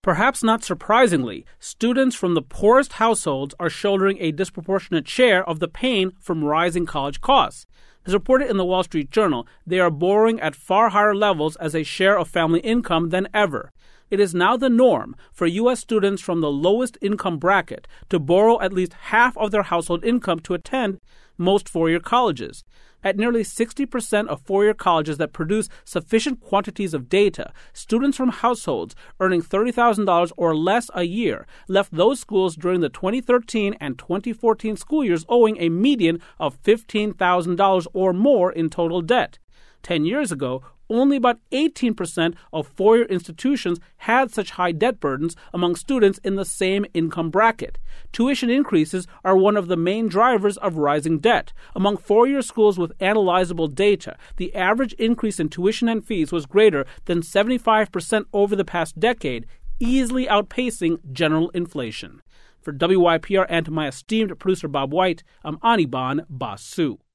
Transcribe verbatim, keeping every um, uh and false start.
Perhaps not surprisingly, students from the poorest households are shouldering a disproportionate share of the pain from rising college costs. As reported in the Wall Street Journal, they are borrowing at far higher levels as a share of family income than ever. It is now the norm for U S students from the lowest income bracket to borrow at least half of their household income to attend most four-year colleges. At nearly sixty percent of four-year colleges that produce sufficient quantities of data, students from households earning thirty thousand dollars or less a year left those schools during the twenty thirteen and twenty fourteen school years owing a median of fifteen thousand dollars or more in total debt. Ten years ago, only about eighteen percent of four-year institutions had such high debt burdens among students in the same income bracket. Tuition increases are one of the main drivers of rising debt. Among four-year schools with analyzable data, the average increase in tuition and fees was greater than seventy-five percent over the past decade, easily outpacing general inflation. For W Y P R and my esteemed producer Bob White, I'm Anirban Basu.